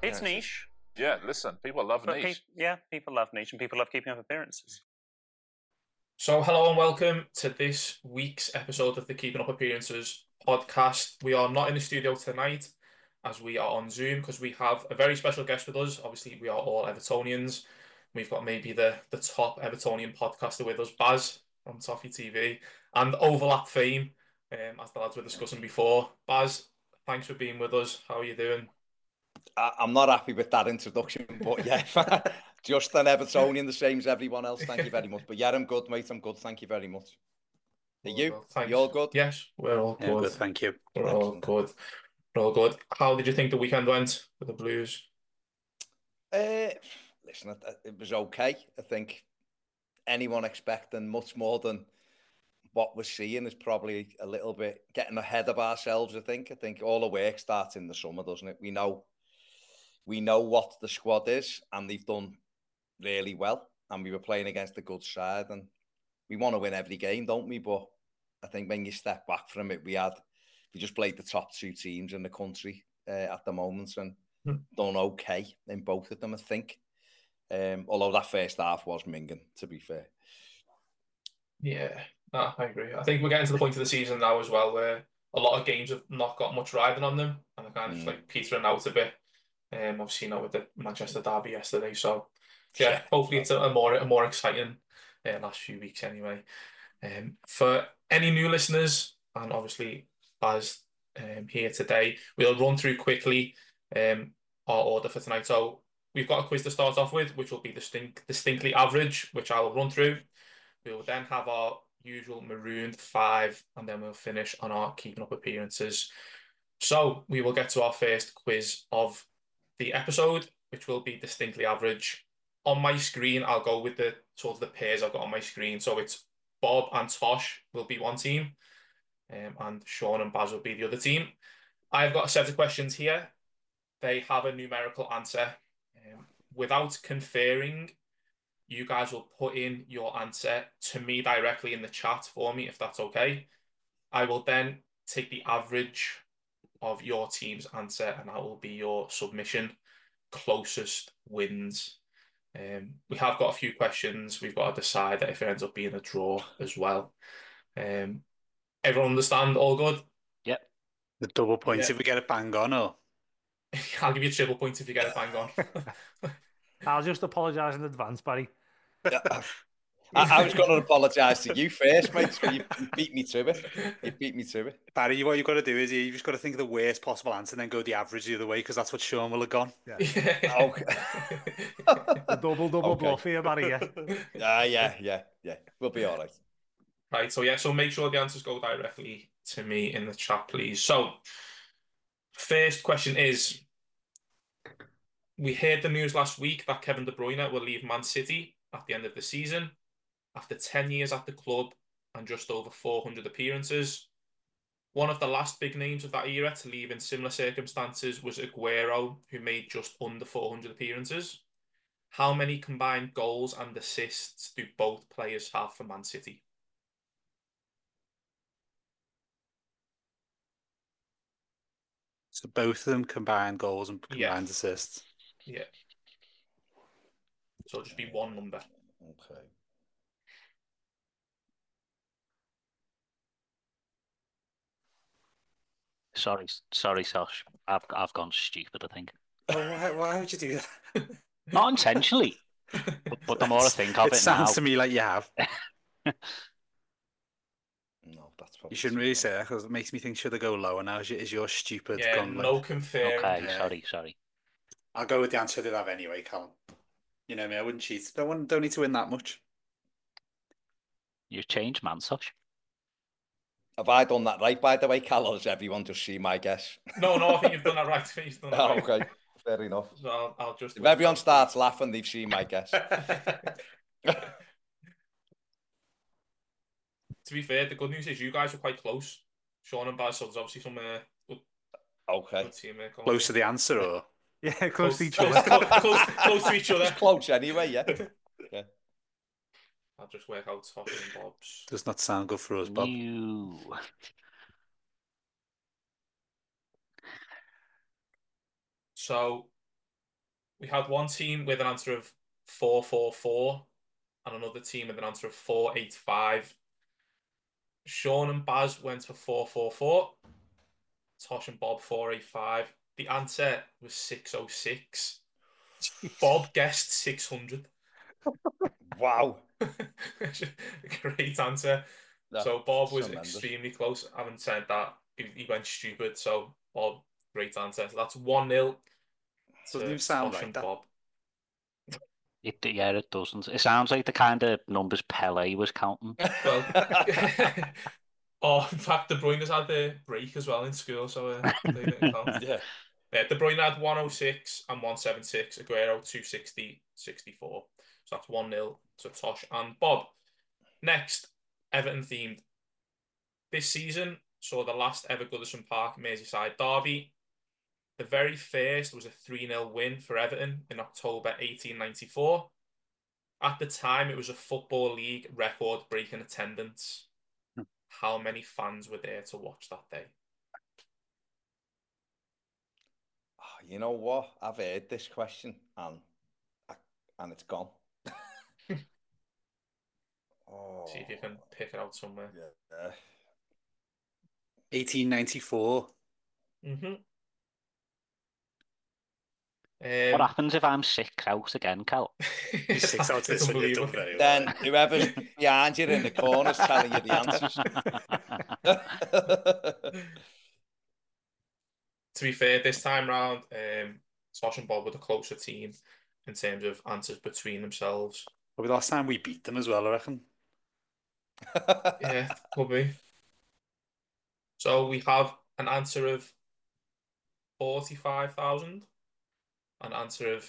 It's niche. Yeah, listen, people love niche. People love niche and people love keeping up appearances. So, hello and welcome to this week's episode of the Keeping Up Appearances podcast. We are not in the studio tonight as we are on Zoom because we have a very special guest with us. Obviously, we are all Evertonians. We've got maybe the top Evertonian podcaster with us, Baz from Toffee TV, and Overlap fame, as the lads were discussing before. Baz, thanks for being with us. How are you doing? I'm not happy with that introduction, but yeah, just an Evertonian, the same as everyone else. Thank you very much. But yeah, I'm good, mate. I'm good. Thank you very much. Are you? Thanks. You all good? Yes, we're all good. Good, thank you. We're all good. We're all good. How did you think the weekend went for the Blues? Listen, it was okay. I think anyone expecting much more than what we're seeing is probably a little bit getting ahead of ourselves. I think all the work starts in the summer, doesn't it? We know what the squad is, and they've done really well. And we were playing against a good side, and we want to win every game, don't we? But I think when you step back from it, we just played the top two teams in the country at the moment, and done okay in both of them, I think. Although that first half was minging, to be fair. Yeah, no, I agree. I think we're getting to the point of the season now as well where a lot of games have not got much riding on them, and they're kind of like petering out a bit. I've seen that with the Manchester derby yesterday. So yeah, hopefully it's a more exciting last few weeks anyway. For any new listeners, and obviously Baz here today, we'll run through quickly our order for tonight. So we've got a quiz to start off with, which will be distinctly average, which I will run through. We will then have our usual marooned 5, and then we'll finish on our keeping up appearances. So we will get to our first quiz of the episode, which will be distinctly average. On my screen, I'll go with the sort of the pairs I've got on my screen. So it's Bob and Tosh will be one team, and Sean and Baz will be the other team. I've got a set of questions here. They have a numerical answer. Without conferring, you guys will put in your answer to me directly in the chat for me, if that's okay. I will then take the average of your team's answer, and that will be your submission. Closest wins. We have got a few questions. We've got to decide that if it ends up being a draw as well. Everyone understand? All good? Yep. The double points if we get it bang on, or? I'll give you a triple point if you get it bang on. I'll just apologise in advance, Barry. I was going to apologise to you first, mate, because you beat me to it. You beat me to it. Barry, what you've got to do is you've just got to think of the worst possible answer and then go the average the other way, because that's what Sean will have gone. Yeah. Okay. The double bluff here, Barry. Yeah. We'll be all right. Right, so make sure the answers go directly to me in the chat, please. So, first question is, we heard the news last week that Kevin De Bruyne will leave Man City at the end of the season. After 10 years at the club and just over 400 appearances. One of the last big names of that era to leave in similar circumstances was Aguero, who made just under 400 appearances. How many combined goals and assists do both players have for Man City? So both of them combined goals and combined assists? Yeah. So it'll just be one number. Okay. Sorry, Sash. I've gone stupid, I think. Oh, why would you do that? Not intentionally, but the more I think of it now... It sounds to me like you have. No, that's probably... You shouldn't really say that, because it makes me think should I go lower now? Is your stupid gone no confirm. Okay, sorry. I'll go with the answer I did have anyway, Callum. You know me, I wouldn't cheat. Don't need to win that much. You've changed, man, Sash. Have I done that right, by the way, Cal, or does everyone just see my guess? No, I think you've done that right. Right. Okay, fair enough. So I'll just... If everyone starts laughing, they've seen my guess. To be fair, the good news is you guys are quite close. Sean and Baz, so there's obviously some good team there. Close to the answer, or? Yeah, close to each other. Close to each other. Just close anyway, yeah. I'll just work out Tosh and Bob's. Does not sound good for us, Bob. So, we had one team with an answer of 4-4-4 and another team with an answer of 4-8-5. Sean and Baz went for 4-4-4. Tosh and Bob 4-8-5. The answer was 606. Bob guessed 600. Wow. Great answer. So Bob was tremendous. extremely close. Having said that, he went stupid. So Bob, great answer. So that's 1-0 Doesn't to even sound Tosh like and that. Bob. Yeah, it doesn't. It sounds like the kind of numbers Pele was counting. Well, oh, in fact, De Bruyne's had the break as well in school, so they didn't count. Yeah. De Bruyne had 106 and 176. Aguero 260, 64. So that's 1-0 to Tosh and Bob. Next, Everton themed. This season saw the last ever Goodison Park Merseyside derby. The very first was a 3-0 win for Everton in October 1894. At the time, it was a Football League record-breaking attendance. How many fans were there to watch that day? Oh, you know what? I've heard this question and it's gone. Oh, See if you can pick it out somewhere. yeah. 1894. What happens if I'm 6 out again, Cal? You're 6 out of this one, you've done very well. Then whoever's behind you in the corner's telling you the answers. To be fair, this time round, Tosh and Bob were the closer team in terms of answers between themselves. Probably last time we beat them as well, I reckon. Yeah, could be. So we have an answer of 45,000, an answer of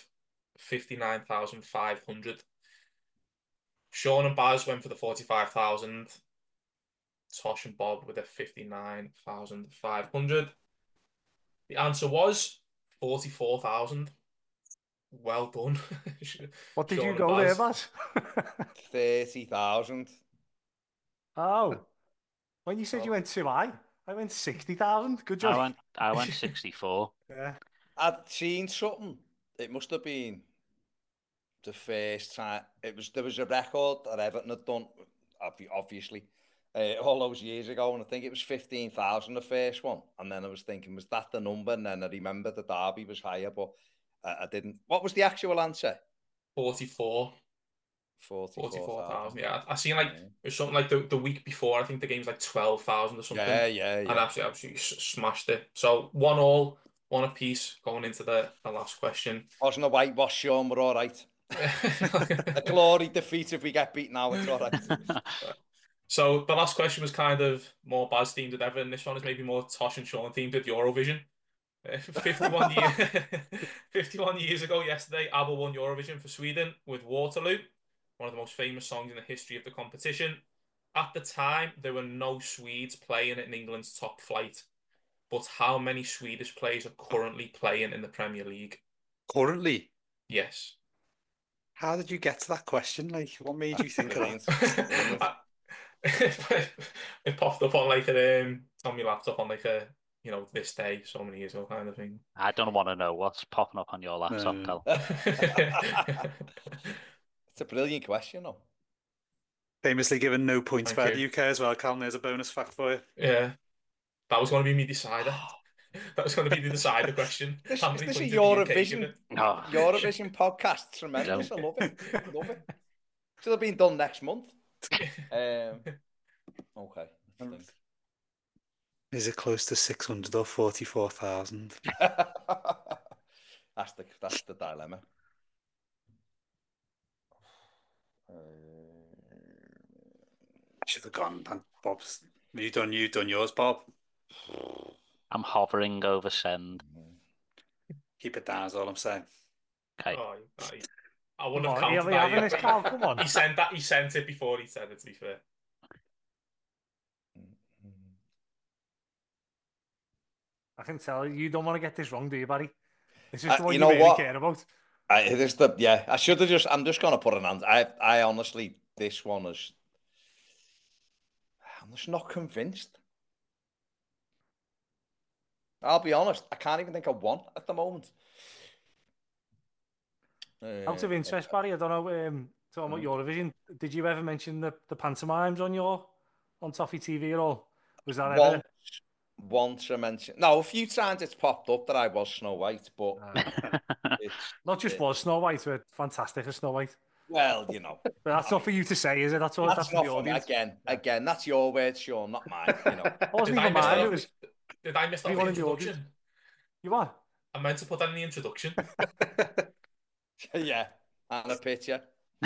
59,500. Sean and Baz went for the 45,000. Tosh and Bob with a 59,500. The answer was 44,000. Well done. What did Sean you and go there, Baz. Baz? 30,000. Oh. When you said you went too high, I went 60,000. Good job. I went 64. Yeah. I'd seen something. It must have been the first time. There was a record that Everton had done, obviously, all those years ago, and I think it was 15,000 the first one. And then I was thinking, was that the number? And then I remember the derby was higher, but I didn't. What was the actual answer? 44,000. Yeah, I seen like it was something like the week before. I think the game's like 12,000 or something. Yeah. And absolutely smashed it. So 1-1, 1 apiece going into the last question. Wasn't a whitewash, Sean. We're all right. A glory defeat if we get beaten now. It's all right. So the last question was kind of more Baz themed with Everton. This one is maybe more Tosh and Sean themed with Eurovision. 51 years ago yesterday, ABBA won Eurovision for Sweden with Waterloo, one of the most famous songs in the history of the competition. At the time, there were no Swedes playing in England's top flight. But how many Swedish players are currently playing in the Premier League? Currently? Yes. How did you get to that question? Like, what made you think of that? It popped up on like on my laptop on like this day so many years ago kind of thing. I don't want to know what's popping up on your laptop, Cal. It's a brilliant question, though. Famously given no points by the UK as well, Cal. There's a bonus fact for you. Yeah, that was going to be me decider. That was going to be the decider question. This is a Eurovision podcast. Tremendous. I love it. Should have been done next month. Okay. Is it close to 600 or 44,000? That's the dilemma. Should have gone, Bob's. You done yours, Bob? I'm hovering over send. Keep it down, is all I'm saying. Okay. Oh, I wouldn't have counted that. Come on. He sent it before he said it, to be fair. I can tell you don't want to get this wrong, do you, Barry? This is the one you you know really care about. I should have I'm just going to put an answer. I honestly, this one is, I'm just not convinced. I'll be honest, I can't even think of one at the moment. Out of interest, Barry, I don't know, talking about Eurovision, did you ever mention the pantomimes on Toffee TV at all? Was that ever? Once I mentioned, no, a few times it's popped up that I was Snow White, but it's not just was Snow White, but fantastic as Snow White. Well, you know, but that's not for you to say, is it? That's all. That's for the audience. Again, that's your word, Sean, not mine. You know, did I miss that in the introduction? You what? I meant to put that in the introduction. Yeah, and a picture.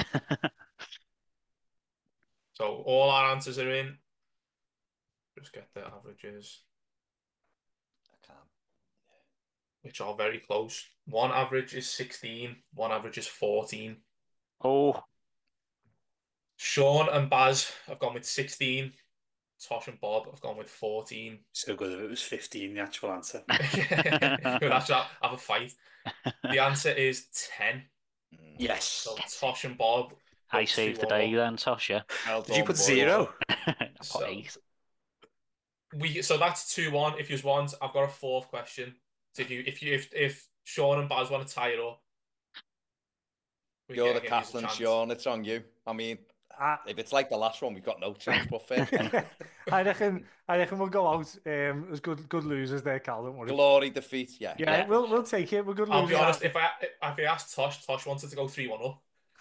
So all our answers are in. Just get the averages. I can't. Which are very close. One average is 16. One average is 14. Oh. Sean and Baz have gone with 16. Tosh and Bob have gone with 14. So good if it was 15, the actual answer. We'll actually have a fight. The answer is 10. Yes. So Tosh and Bob. I saved the day then, Tosh, yeah. Did you put 0? I put 8. So that's 2-1. If you want, I've got a fourth question. So if Sean and Baz want to tie it up, you're the captain, Sean. It's on you. I mean, if it's like the last one, we've got no chance. But first, I reckon we'll go out as good losers there, Cal. Don't worry. Glory defeat, yeah. Yeah, we'll take it. We're good losers. I'll be honest. If I asked Tosh wanted to go 3-1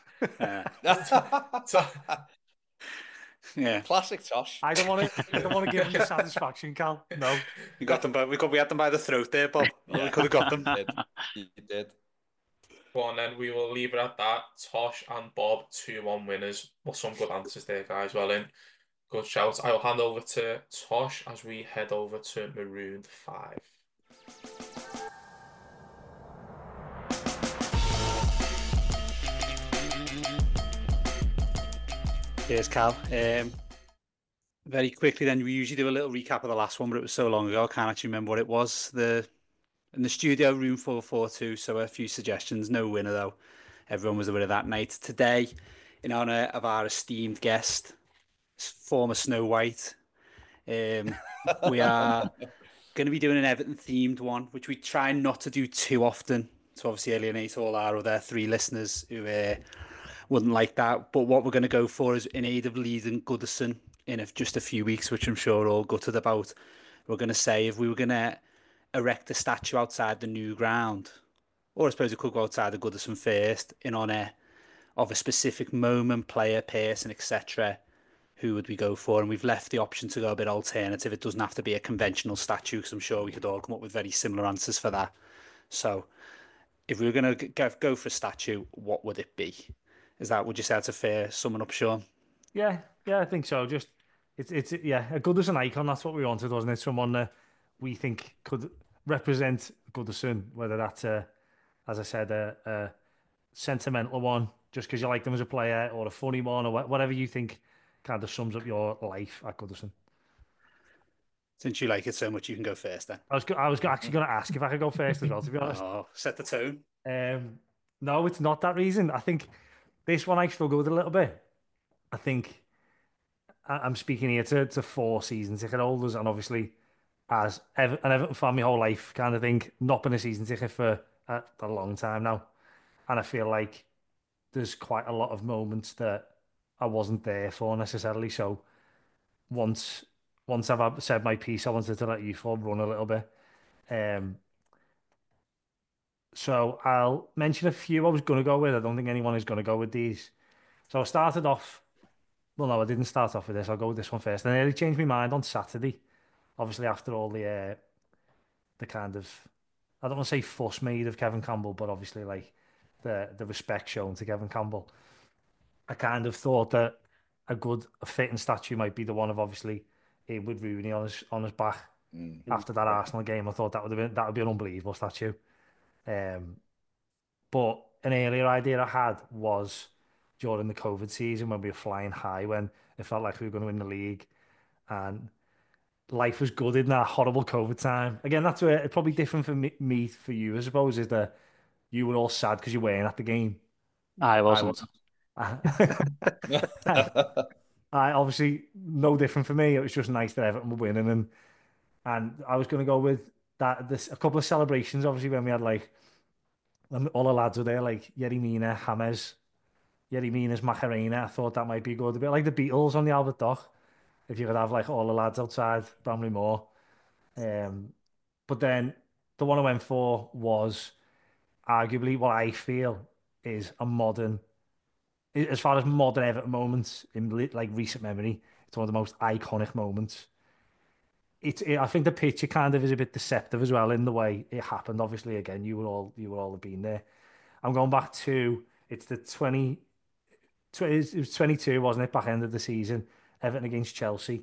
up. Yeah, classic Tosh. I don't want to give him the satisfaction, Cal. No, you got them, but we had them by the throat there, Bob. Yeah. We could have got them. You did. Well, and then we will leave it at that. Tosh and Bob, 2-1 winners. Well, some good answers there, guys. Well in. Good shouts. I will hand over to Tosh as we head over to Marooned 5. Cheers, Cal. Very quickly then, we usually do a little recap of the last one, but it was so long ago, I can't actually remember what it was. In the studio, room 442, so a few suggestions. No winner, though. Everyone was the winner that night. Today, in honour of our esteemed guest, former Snow White, we are going to be doing an Everton-themed one, which we try not to do too often, to obviously alienate all our other 3 listeners who wouldn't like that. But what we're going to go for is in aid of Leeds and Goodison in just a few weeks, which I'm sure we're all gutted about. We're going to say if we were going to erect a statue outside the new ground, or I suppose it could go outside the Goodison first, in honour of a specific moment, player, person, etc., who would we go for? And we've left the option to go a bit alternative. It doesn't have to be a conventional statue, because I'm sure we could all come up with very similar answers for that. So if we were going to go for a statue, what would it be? Would you say that's a fair summing up, Sean? Yeah, I think so. Just it's a Goodison icon. That's what we wanted, wasn't it? Someone that we think could represent Goodison, whether that's as I said, a sentimental one, just because you like them as a player, or a funny one, or whatever you think kind of sums up your life at Goodison. Since you like it so much, you can go first then. I was actually going to ask if I could go first as well, to be honest. Oh, set the tone. No, it's not that reason. I think this one I struggled with a little bit. I think I'm speaking here to 4 season ticket holders, and obviously as an Everton fan my whole life kind of thing, not been a season ticket for a long time now. And I feel like there's quite a lot of moments that I wasn't there for necessarily. So once I've said my piece, I wanted to let you 4 run a little bit. So I'll mention a few I was going to go with. I don't think anyone is going to go with these. So I started off... Well, no, I didn't start off with this. I'll go with this one first. And I nearly changed my mind on Saturday. Obviously, after all the kind of... I don't want to say fuss made of Kevin Campbell, but obviously, like, the respect shown to Kevin Campbell. I kind of thought that a fitting statue might be the one of, obviously, him with Rooney on his back. After that Arsenal game. I thought that would be an unbelievable statue. But an earlier idea I had was during the COVID season when we were flying high, when it felt like we were going to win the league and life was good in that horrible COVID time. Again, that's where it's probably different for me for you, I suppose, is that you were all sad because you weren't at the game. I wasn't. I obviously no different for me. It was just nice that Everton were winning, and I was going to go with that. A couple of celebrations, obviously, when we had like And all the lads were there, like Yerry Mina, James, Yerry Mina's Macarena. I thought that might be good. A bit like the Beatles on the Albert Dock. If you could have like all the lads outside Bramley Moore. But then the one I went for was arguably what I feel is a modern, as far as modern Everton moments in like recent memory, it's one of the most iconic moments. I think the picture kind of is a bit deceptive as well in the way it happened. Obviously, again, you would all have been there. I'm going back to it's the 20 it was 22, wasn't it? Back end of the season, Everton against Chelsea.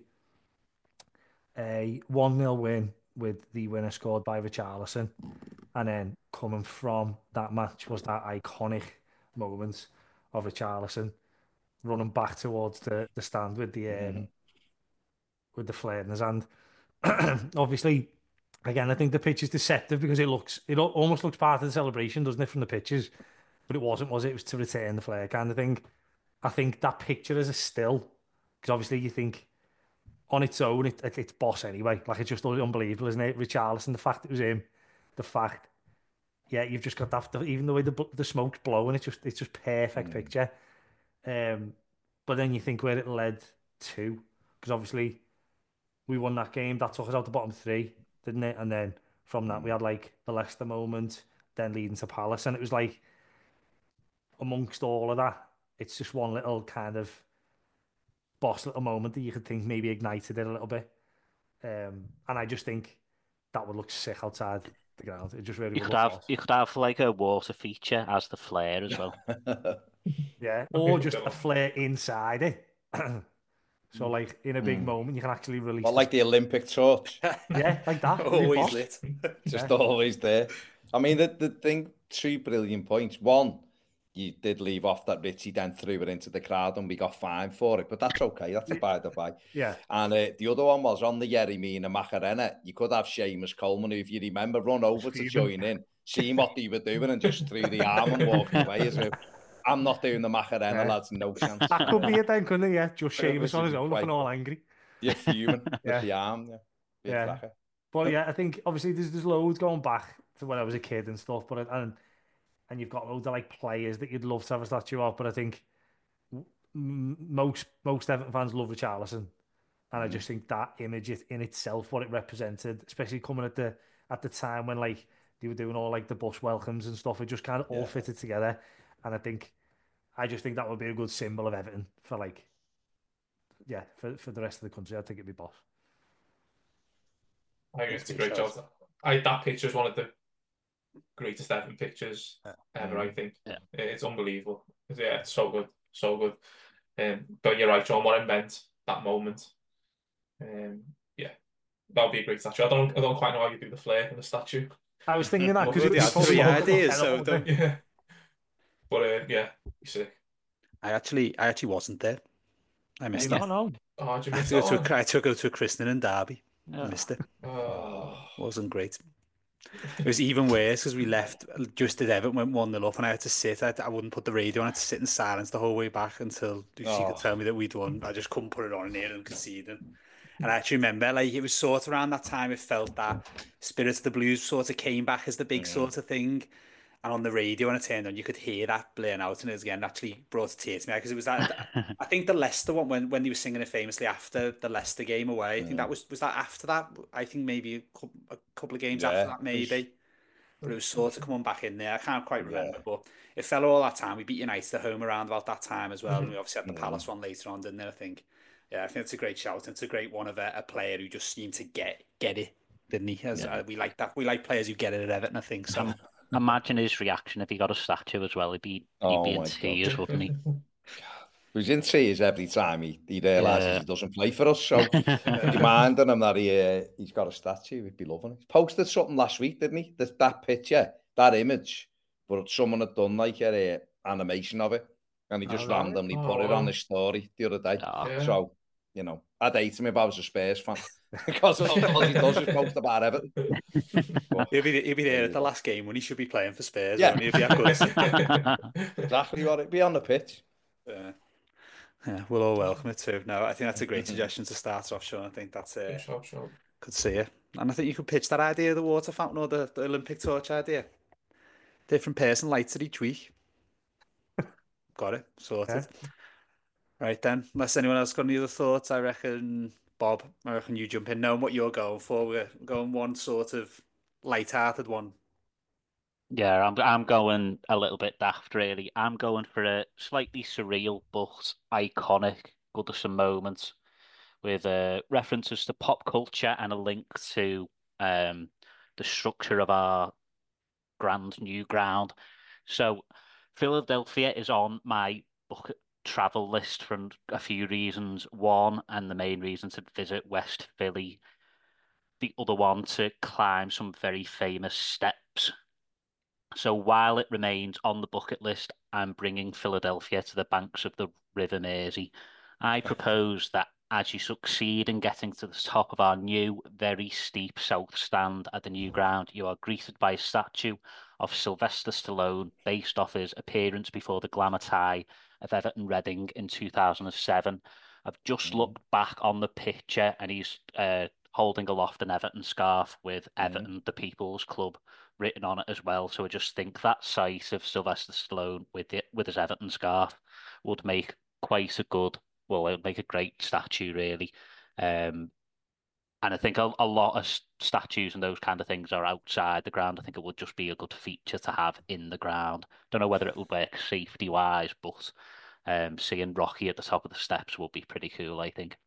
A 1-0 win with the winner scored by Richarlison. And then coming from that match was that iconic moment of Richarlison running back towards the stand with the flare in his hand. Obviously, again, I think the pitch is deceptive because it almost looks part of the celebration, doesn't it, from the pitches? But it wasn't, was it? It was to return the flare kind of thing. I think that picture is a still, because obviously you think on its own, it's boss anyway. Like, it's just unbelievable, isn't it? Richarlison, the fact it was him, the fact, yeah, you've just got that, even the way the smoke's blowing, it's just perfect picture. But then you think where it led to, because obviously we won that game, that took us out the bottom three, didn't it? And then from that we had like the Leicester moment, then leading to Palace, and it was like amongst all of that, it's just one little kind of boss little moment that you could think maybe ignited it a little bit. And I just think that would look sick outside the ground. It just really you could have like a water feature as the flare as well. Yeah, or just a flare inside it. So like in a big moment, you can actually release. Well, like the Olympic torch. Yeah, like that. Always lit. Just always there. I mean, the thing, 2 brilliant points. One, you did leave off that Richie then threw it into the crowd and we got fined for it, but that's okay. That's a by the by. Yeah. And the other one was on the Yerry Mina Macarena. You could have Seamus Coleman, who, if you remember, run over to join in, seeing what they were doing and just threw the arm and walked away as if, I'm not doing the Macarena, lads, no chance. That could be it then, couldn't it? Yeah, just Seamus on his own, looking all angry. You're fuming with the arm, yeah. But yeah, I think obviously there's loads going back to when I was a kid and stuff, but and you've got loads of like players that you'd love to have a statue of, but I think most Everton fans love Richarlison, and I just think that image in itself, what it represented, especially coming at the time when like they were doing all like the bus welcomes and stuff, it just kind of all fitted together, and I just think that would be a good symbol of Everton for like, yeah, for the rest of the country. I think it'd be boss. I think it's a great job. That picture is one of the greatest Everton pictures ever, I think. Yeah. It's unbelievable. Yeah, it's so good. So good. But you're right, John, what it meant, that moment. Yeah, that would be a great statue. I don't quite know how you do the flare in the statue. I was thinking that because it had 3 ideas, so don't. Yeah. But yeah, you sick. I actually wasn't there. I missed it. No. Oh, did you miss I took it to a christening in Derby. I missed it. Wasn't great. It was even worse because we left just as Everton went 1-0 up, and I had to sit. I wouldn't put the radio on. I had to sit in silence the whole way back until she could tell me that we'd won. I just couldn't put it on in here and concede. And I actually remember, like, it was sort of around that time it felt that Spirit of the Blues sort of came back as the big sort of thing. And on the radio, when I turned on, you could hear that blaring out, and it was again actually brought a tear to me because it was that. I think the Leicester one when they were singing it famously after the Leicester game away. I think that was that after that. I think maybe a couple of games after that, maybe. But it was sort of coming back in there. I can't quite remember, but it fell all that time. We beat United at home around about that time as well, and we obviously had the Palace one later on, didn't we? I think it's a great shout. It's a great one of a player who just seemed to get it, didn't he? We like that. We like players who get it at Everton, I think. So. Imagine his reaction if he got a statue as well. He'd be in tears, wouldn't he? He's in tears every time he realises he doesn't play for us. So demanding him that he's got a statue, he'd be loving it. He posted something last week, didn't he? That picture, that image, but someone had done like an animation of it, and he just randomly put it on his story the other day. So, I'd hate him if I was a Spurs fan. Because all he does is post about Everton. He'll be there at the last game when he should be playing for Spurs. Yeah. He'll be exactly what it'd be on the pitch. Yeah, we'll all welcome it too. No, I think that's a great suggestion to start off, Sean. I think that's could see it. And I think you could pitch that idea of the water fountain or the Olympic torch idea. Different person lights at each week. Got it. Sorted. Okay. Right then. Unless anyone else got any other thoughts, I reckon, Bob, you jump in. Knowing what you're going for, we're going one sort of light-hearted one. Yeah, I'm going a little bit daft, really. I'm going for a slightly surreal but iconic Goodison moment with references to pop culture and a link to the structure of our grand new ground. So Philadelphia is on my bucket travel list for a few reasons. One, and the main reason, to visit West Philly. The other one, to climb some very famous steps. So while it remains on the bucket list, I'm bringing Philadelphia to the banks of the River Mersey. I propose that as you succeed in getting to the top of our new, very steep south stand at the new ground, you are greeted by a statue of Sylvester Stallone based off his appearance before the glamour tie of Everton Reading in 2007. I've just looked back on the picture and he's holding aloft an Everton scarf with Everton, the People's Club, written on it as well. So I just think that sight of Sylvester Stallone with his Everton scarf would make quite a good, well, it would make a great statue, really. And I think a lot of statues and those kind of things are outside the ground. I think it would just be a good feature to have in the ground. Don't know whether it would work safety-wise, but seeing Rocky at the top of the steps would be pretty cool, I think.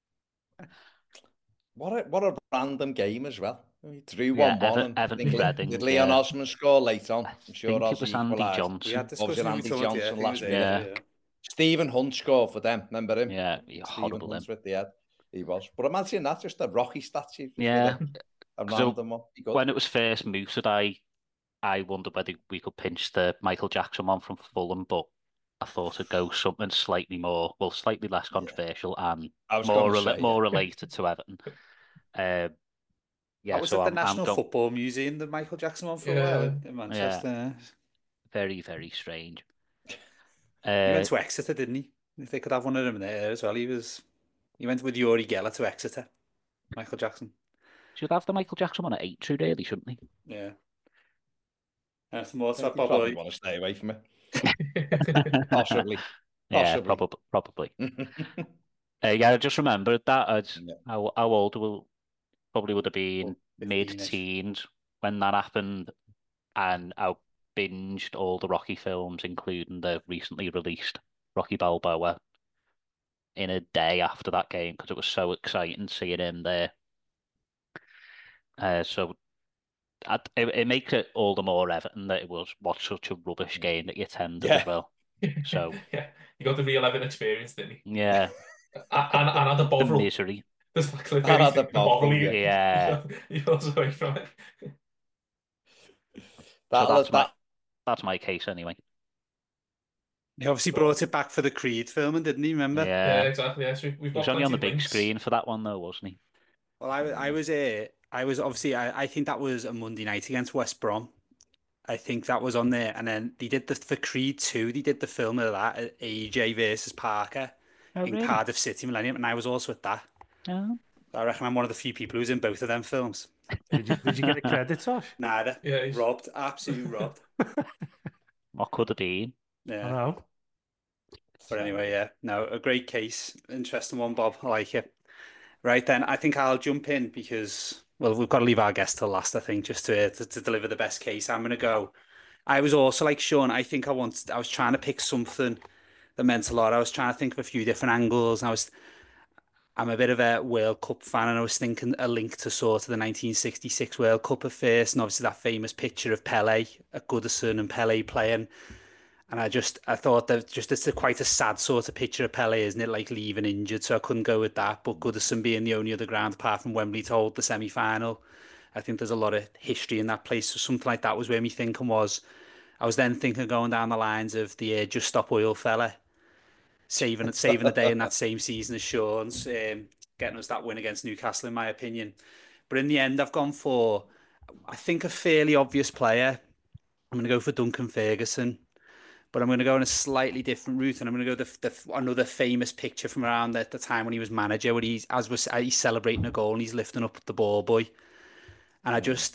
What a random game as well. He drew 1-1. Everton Reading. Did Leon Osman score late on? I'm sure it was Andy Johnson. We had discussion Andy Johnson last week. Yeah. Stephen Hunt scored for them. Remember him? Yeah, Stephen Hunt with the head. He was. But imagine that, just a Rocky statue. Yeah. A random one. When it was first mooted, I wondered whether we could pinch the Michael Jackson one from Fulham, but I thought it'd go something slightly less controversial and more related to Everton. That was at the National Football Museum, the Michael Jackson one for a while in Manchester. Yeah. Very, very strange. He went to Exeter, didn't he? If they could have one of them there as well. He went with Uri Geller to Exeter. Michael Jackson. Should have the Michael Jackson one at 8, really, shouldn't he? Yeah. Anything more to that, Bob? Probably want to stay away from it. Possibly. Yeah, probably. I just remembered that. How old probably would have been mid-teens when that happened, and I binged all the Rocky films, including the recently released Rocky Balboa, in a day after that game because it was so exciting seeing him there. So it makes it all the more Everton that it was such a rubbish game that you attended as well. So yeah, you got the real Everton experience, didn't you? Yeah. and had the Bovril. The misery. The Bovril. Yeah. You also away from it. That's my case anyway. He obviously brought it back for the Creed film, didn't he? Remember? Yeah, exactly. Yeah, so he was only on the big screen for that one, though, wasn't he? Well, I was obviously. I think that was a Monday night against West Brom. I think that was on there, and then they did for Creed 2. They did the film of that, AJ versus Parker in Cardiff City Millennium, and I was also at that. Oh. I reckon I'm one of the few people who's in both of them films. Did you get a credit, Tosh? Nada. Yeah, robbed. Absolutely robbed. What could have been? Yeah. I know. But anyway, yeah. No, a great case. Interesting one, Bob. I like it. Right then, I think I'll jump in because, well, we've got to leave our guest till last, I think, just to deliver the best case. I'm going to go. I was also like Sean. I think I was trying to pick something that meant a lot. I was trying to think of a few different angles. I'm a bit of a World Cup fan, and I was thinking a link to sort of the 1966 World Cup at first, and obviously that famous picture of Pele at Goodison and Pele playing. And I thought that it's quite a sad sort of picture of Pele, isn't it? Like leaving injured, so I couldn't go with that. But Goodison being the only other ground apart from Wembley to hold the semi-final, I think there's a lot of history in that place. So something like that was where my thinking was. I was then thinking going down the lines of the Just Stop Oil fella, saving the day in that same season as Sean's, getting us that win against Newcastle, in my opinion. But in the end, I've gone for, I think, a fairly obvious player. I'm going to go for Duncan Ferguson. But I'm going to go on a slightly different route, and I'm going to go another famous picture from around the time when he was manager, where he's celebrating a goal and he's lifting up the ball boy. And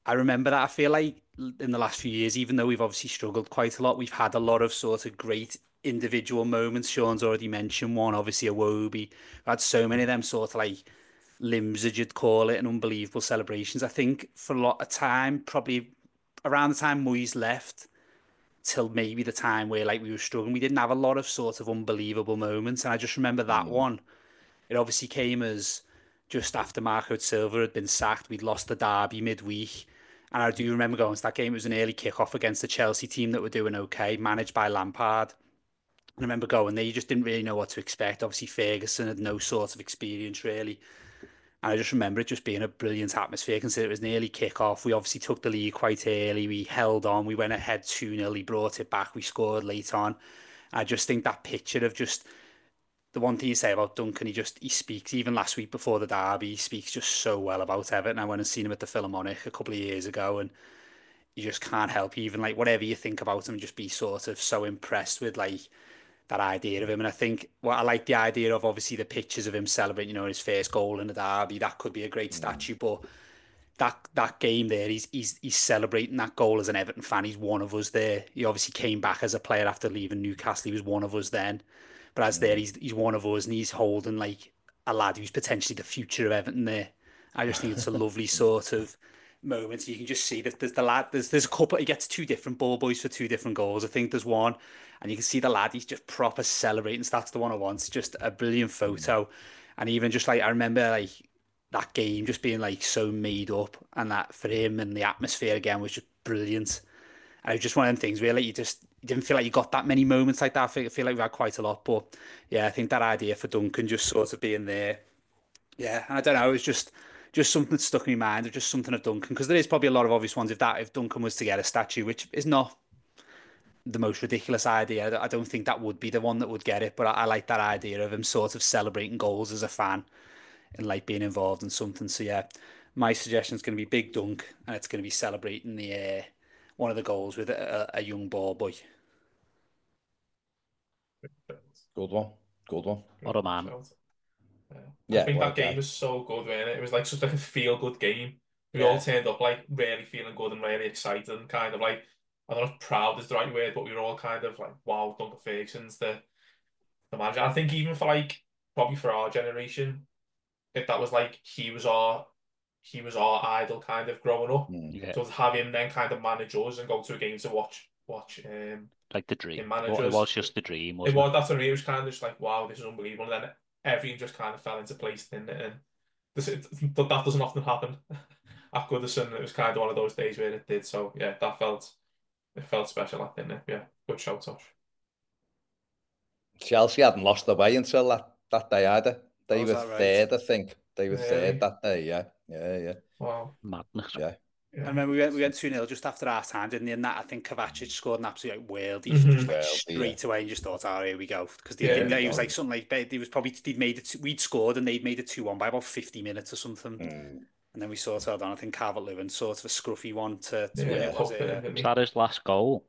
I remember that. I feel like in the last few years, even though we've obviously struggled quite a lot, we've had a lot of sort of great individual moments. Sean's already mentioned one, obviously Iwobi. We've had so many of them sort of like limbs, as you'd call it, and unbelievable celebrations. I think for a lot of time, probably around the time Moyes left, till maybe the time where like we were struggling, we didn't have a lot of sort of unbelievable moments. And I just remember that one. It obviously came as just after Marco Silva had been sacked. We'd lost the derby midweek. And I do remember going to that game. It was an early kick-off against the Chelsea team that were doing okay, managed by Lampard. And I remember going there, you just didn't really know what to expect. Obviously, Ferguson had no sort of experience, really. And I just remember it just being a brilliant atmosphere, considering it was an early kick-off. We obviously took the lead quite early. We held on. We went ahead 2-0. He brought it back. We scored late on. I just think that picture of just the one thing you say about Duncan, he speaks, even last week before the derby, he speaks just so well about Everton. I went and seen him at the Philharmonic a couple of years ago, and you just can't help, even like whatever you think about him, just be sort of so impressed with like that idea of him. And I think I like the idea of obviously the pictures of him celebrating, his first goal in the derby. That could be a great statue, but that game there, he's celebrating that goal as an Everton fan. He's one of us there. He obviously came back as a player after leaving Newcastle. He was one of us then. But as there, he's one of us, and he's holding like a lad who's potentially the future of Everton there. I just think it's a lovely sort of moment. You can just see that there's the lad. There's a couple. He gets two different ball boys for two different goals. I think there's one, and you can see the lad. He's just proper celebrating. So that's the one I want. It's just a brilliant photo, and even just like I remember like that game just being like so made up, and that for him and the atmosphere again was just brilliant. And it was just one of them things where like you didn't feel like you got that many moments like that. I feel like we had quite a lot, but yeah, I think that idea for Duncan just sort of being there, yeah. And I don't know, it was just something that stuck in my mind, or just something of Duncan, because there is probably a lot of obvious ones. If Duncan was to get a statue, which is not the most ridiculous idea, I don't think that would be the one that would get it. But I like that idea of him sort of celebrating goals as a fan and like being involved in something. So yeah, my suggestion is going to be Big Dunk, and it's going to be celebrating the one of the goals with a young ball boy. Good one. Good one. What a man. I think that game was so good, wasn't it? It was like such like a feel-good game. We all turned up like really feeling good and really excited, and kind of like, I don't know if proud is the right word, but we were all kind of like, wow, Duncan Ferguson's the manager. I think even for like probably for our generation, if that was like he was our idol kind of growing up. Yeah. So to have him then kind of manage us and go to a game to watch like the dream. It was just the dream, wasn't it? Was, that's what I mean. It was kind of just like, wow, this is unbelievable. And then everything just kind of fell into place, didn't it? And that doesn't often happen at Goodison. It was kind of one of those days where it did. So yeah, it felt special, didn't it? Yeah, good shout, Tosh. Chelsea hadn't lost their way until that day either. They were third, I think. They were third that day, yeah. Wow. Madness. Yeah. I remember we went 2-0 just after half time, didn't he? And that I think Kovacic scored an absolute worldie straight away, and just thought, oh, here we go. Because he was like something like he was probably we'd scored and they'd made it 2-1 by about 50 minutes or something. And then we sort of, I think Calvert-Lewin sort of a scruffy one to win it, was it? Was that his last goal?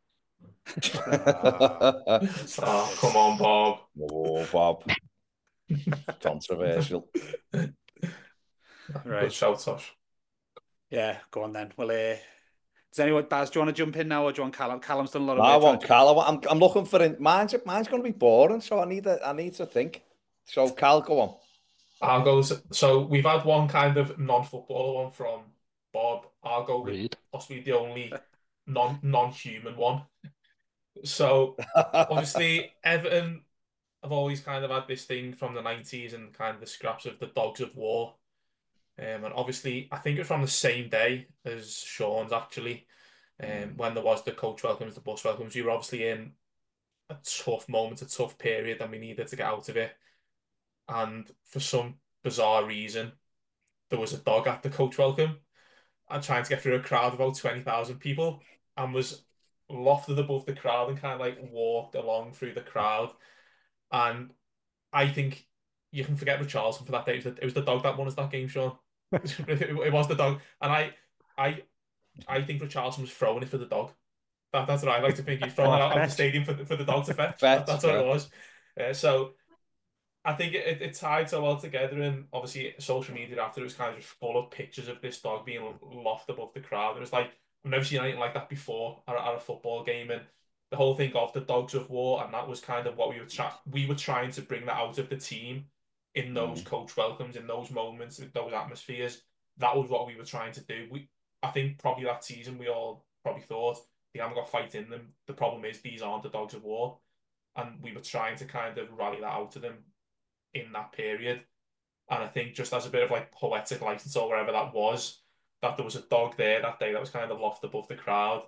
Oh, come on, Bob. Oh, Bob. Controversial. Right. Good shout, Tosh. Yeah, go on then. Well, does anyone, Baz, do you want to jump in now, or do you want Callum? Callum's done a lot of. I want Callum. I'm looking for it. Mine's going to be boring, so I need to think. So, Cal, go on. I'll go. So we've had one kind of non-footballer one from Bob. I'll go with possibly the only non-human one. So obviously Everton have always kind of had this thing from the 90s and kind of the scraps of the dogs of war. And obviously, I think it was from the same day as Sean's actually, when there was the coach welcomes, the bus welcomes. We were obviously in a tough moment, a tough period, and we needed to get out of it. And for some bizarre reason, there was a dog at the coach welcome and trying to get through a crowd of about 20,000 people, and was lofted above the crowd and kind of like walked along through the crowd. And I think you can forget Richarlison for that day. It was the dog that won us that game, Sean. It was the dog, and I think Richarlison was throwing it for the dog. That's what I like to think. He's throwing it out of the stadium for the dog to fetch. That's what it was. So I think it tied so well together, and obviously social media after it was kind of just full of pictures of this dog being loft above the crowd. It was like I've never seen anything like that before at a football game, and the whole thing of the dogs of war, and that was kind of what we were trying to bring that out of the team in those coach welcomes, in those moments, in those atmospheres. That was what we were trying to do. I think probably that season we all probably thought they haven't got fight in them. The problem is these aren't the dogs of war, and we were trying to kind of rally that out to them in that period. And I think just as a bit of like poetic license or wherever that was, that there was a dog there that day that was kind of loft above the crowd.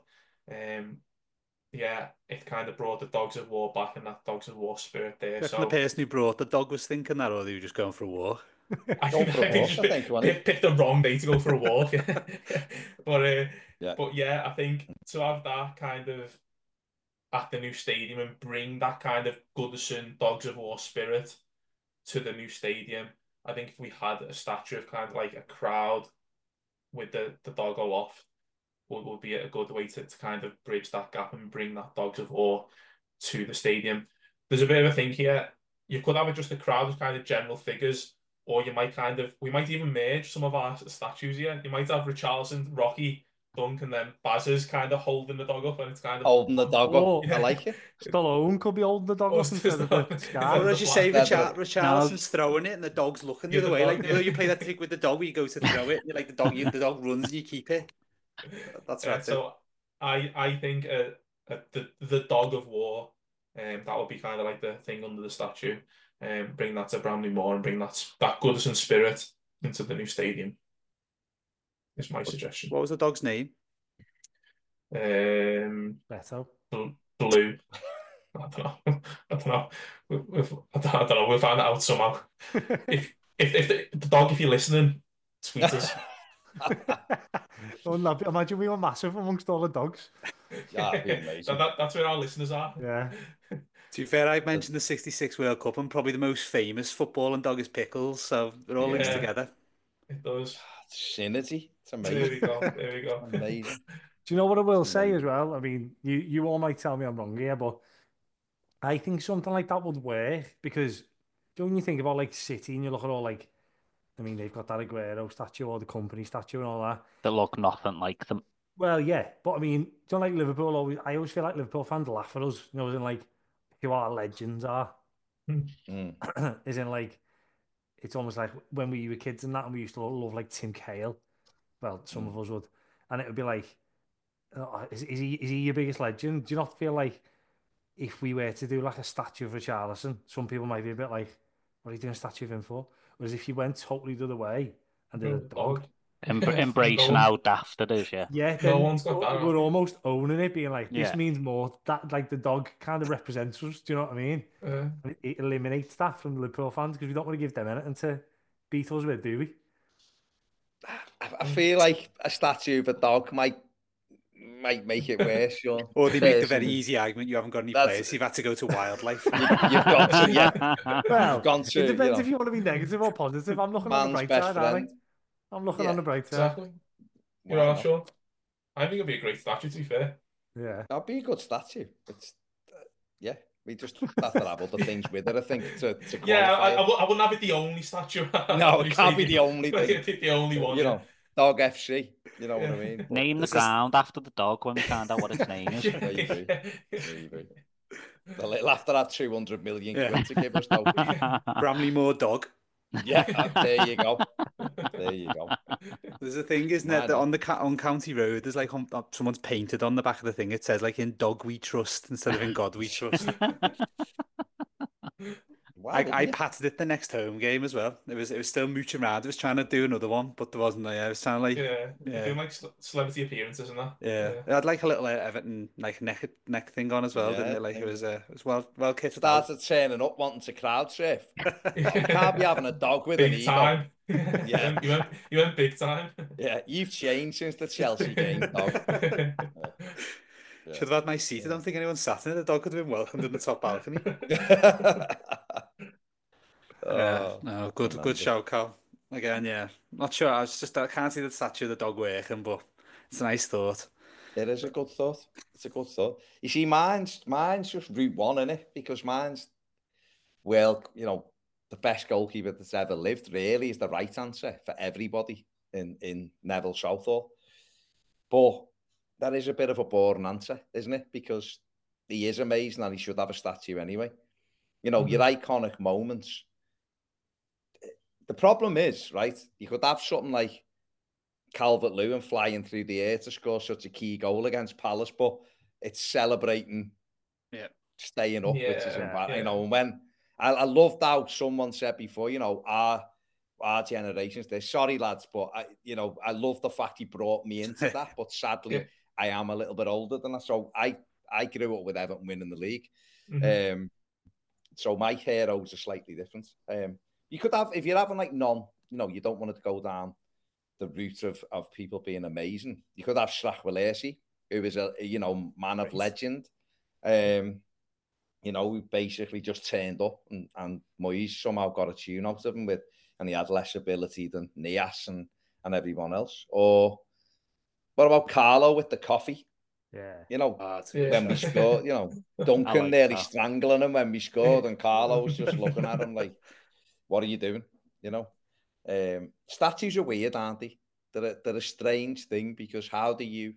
Yeah, it kind of brought the dogs of war back and that dogs of war spirit there. So the person who brought the dog was thinking that, or they were just going for a walk? I think they picked the wrong day to go for a walk. But yeah, I think to have that kind of at the new stadium and bring that kind of Goodison dogs of war spirit to the new stadium. I think if we had a statue of kind of like a crowd with the dog aloft, would be a good way to kind of bridge that gap and bring that dogs of war to the stadium. There's a bit of a thing here. You could have it just a crowd of kind of general figures, or you might we might even merge some of our statues here. You might have Richarlison, Rocky, Dunk, and then Baz's kind of holding the dog up, and it's kind of holding the dog up. Yeah. I like it. Stallone could be holding the dog up instead of the sky. Or as you say, Richarlison's throwing it, and the dog's looking the other way. Like you play that trick with the dog, where you go to throw it, and like the dog runs, and you keep it. That's right. So I think the dog of war, that would be kind of like the thing under the statue. Bring that to Bramley Moore and bring that Goodison spirit into the new stadium. Is my suggestion. What was the dog's name? Beto. Blue. I don't know. I don't know. We'll find that out somehow. if the dog, if you're listening, tweet us. Imagine we were massive amongst all the dogs. Yeah, that'd be amazing. That's where our listeners are. Yeah. To be fair, I've mentioned the '66 World Cup, and probably the most famous footballing dog is Pickles, so it all links together. It does. Synergy. It's amazing. There we go. Amazing. Do you know what I will say as well? I mean, you all might tell me I'm wrong here, but I think something like that would work because when you think about like City and you look at all like, I mean, they've got that Aguero statue or the company statue and all that. That look nothing like them. Well, yeah, but I mean, don't like Liverpool I always feel like Liverpool fans laugh at us, you know, as in like who our legends are. As in like, it's almost like when we were kids and that, and we used to love like Tim Cahill. Well, some of us would, and it would be like, is he your biggest legend? Do you not feel like if we were to do like a statue of Richarlison, some people might be a bit like, what are you doing a statue of him for? Whereas if you went totally the other way and did a dog, embracing how daft it is, yeah, no one's got that. We're almost owning it, being like, this means more that like the dog kind of represents us. Do you know what I mean? It eliminates that from Liverpool fans because we don't want to give them anything to beat us with, do we? I feel like a statue of a dog might make it worse, Sean. Or they make the very easy argument: you haven't got any players, you've had to go to wildlife. You've got to, yeah. Well, you've gone to, it depends if you want to be negative or positive. I'm looking on the bright side, aren't I? I'm looking on the bright side. Exactly. You are, Sean. I think it'd be a great statue, to be fair. Yeah. That'd be a good statue. It's we just have to have other things with it, I think, to I wouldn't have it the only statue. No, it can't be the only thing. The only one. You know, Dog FC. You know what I mean? Name the ground after the dog when we find out what its name is. There you go. They'll have to have 200 million quid to give us dog. Bramley Moore dog. Yeah, there you go. There you go. There's a thing, isn't it, that on County Road, there's like someone's painted on the back of the thing. It says like, in dog we trust instead of in God we trust. I patted it the next home game as well. It was still mooching around. It was trying to do another one, but there wasn't. I was trying to doing like celebrity appearances and that. Yeah, it had like a little Everton like neck thing on as well, didn't it? Like it was well kitted. Started turning up, wanting to crowd surf. Can't be having a dog with big an time. ego. Yeah, you went big time. Yeah, you've changed since the Chelsea game, dog. Should have had my seat. I don't think anyone sat in it. The dog could have been welcomed in the top balcony. No, good shout, Cal. Again, not sure. I can't see the statue of the dog working, but it's a nice thought. It is a good thought. It's a good thought. You see, mine's just Route 1, innit? Because mine's, well, the best goalkeeper that's ever lived, really, is the right answer for everybody in Neville Southall. But that is a bit of a boring answer, isn't it? Because he is amazing and he should have a statue anyway. You know, your iconic moments. The problem is, right, you could have something like Calvert-Lewin flying through the air to score such a key goal against Palace, but it's celebrating staying up, which is you know, and when I loved how someone said before, you know, our generations, they're sorry lads, but I love the fact he brought me into that, but sadly I am a little bit older than that. So I grew up with Everton winning the league. So my heroes are slightly different. You could have, if you're having like you don't want to go down the route of people being amazing. You could have Strachwalesi, who is a man of legend. Who basically just turned up and Moyes somehow got a tune out of him and he had less ability than Nias and everyone else. Or what about Carlo with the coffee? Yeah. When we scored, Duncan nearly strangling him when we scored and Carlo was just looking at him like, what are you doing? Statues are weird, aren't they? They're a strange thing because how do you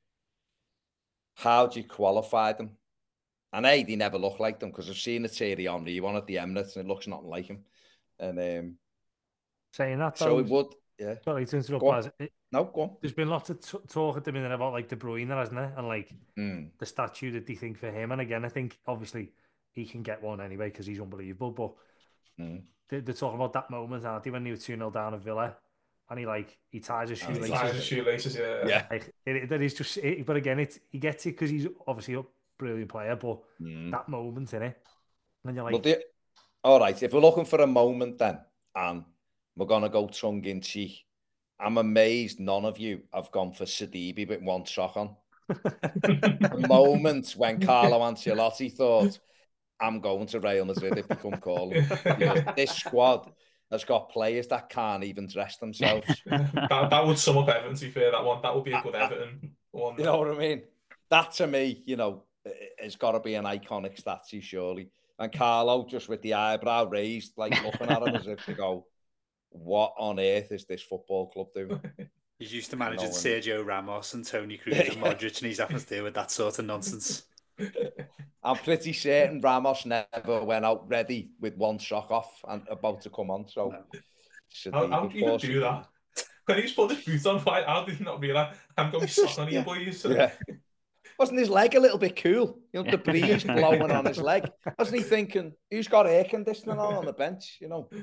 qualify them? And they never look like them because I've seen a Thierry Henry one at the Emirates and it looks nothing like him. And saying that, so it would, Sorry to interrupt, Baz. No, go on. There's been lots of talk at the minute about like De Bruyne, hasn't there? And like the statue that they think for him. And again, I think obviously he can get one anyway because he's unbelievable. But they're talking about that moment, aren't they, when they were 2-0 down at Villa, and he ties his shoelaces. He ties his shoelaces, yeah. Like, that is just. But again, he gets it because he's obviously a brilliant player. But that moment in it, and you're like, all right. If we're looking for a moment, then and we're gonna go tongue in cheek. I'm amazed none of you have gone for Sidibe with one sock on. The moment when Carlo Ancelotti thought, I'm going to Real Madrid if they come calling. This squad has got players that can't even dress themselves. that would sum up Everton, to be fair, that one. That would be a good Everton one. You know what I mean? That, to me, has got to be an iconic statue, surely. And Carlo, just with the eyebrow raised, like looking at him as if to go, what on earth is this football club doing? He's used to managing Sergio Ramos and Toni Kroos and Modric, and he's having to deal with that sort of nonsense. I'm pretty certain Ramos never went out ready with one sock off and about to come on. So, how do you do that? When he's put his boots on, how did he not realise I'm going to be sock on here, boys? Yeah. Wasn't his leg a little bit cool? The breeze blowing on his leg. Wasn't he thinking, who's got air conditioning on the bench?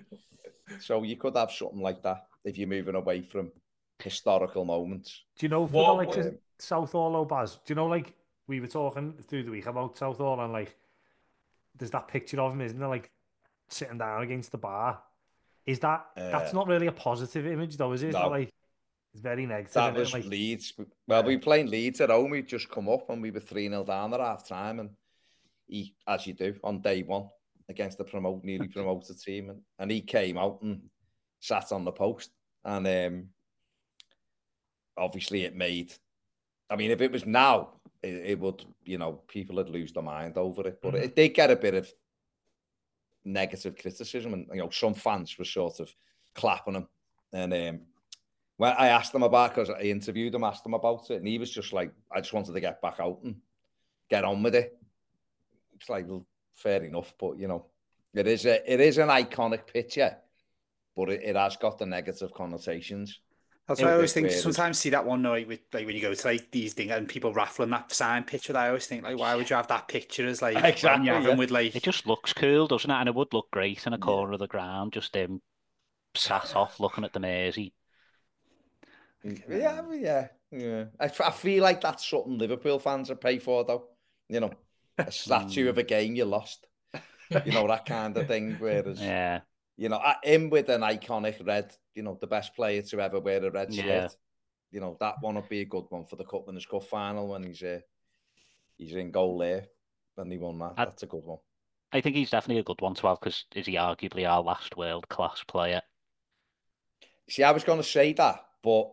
So you could have something like that if you're moving away from historical moments. Do you know for Southall, Baz? Do you know, like, we were talking through the week about Southall and like there's that picture of him, isn't there, like sitting down against the bar? Is that's not really a positive image though, is it? It's not like, it's very negative. That was Leeds. Well, we were playing Leeds at home. We'd just come up and we were 3-0 down at half time. And he, as you do, on day one against the newly promoted team. And he came out and sat on the post. And obviously it made... I mean, if it was now, it would, people would lose their mind over it. But it did get a bit of negative criticism. And, some fans were sort of clapping him. And... well, I asked him about, because I interviewed him, asked him about it, and he was just like, I just wanted to get back out and get on with it. It's like, well, fair enough, but, it is an iconic picture, but it has got the negative connotations. That's why I always think, sometimes see that one, like when you go to like these things and people raffling that signed picture, I always think, like, why would you have that picture as like, exactly, with like... It just looks cool, doesn't it? And it would look great in a corner of the ground, just him sat off looking at the Mersey. Yeah. I feel like that's something Liverpool fans would pay for, though. A statue of a game you lost. That kind of thing. Whereas, him with an iconic red, the best player to ever wear a red shirt. That one would be a good one for the Cup Winners' Cup final when he's in goal there when he won that. That's a good one. I think he's definitely a good one to have because is he arguably our last world-class player? See, I was going to say that, but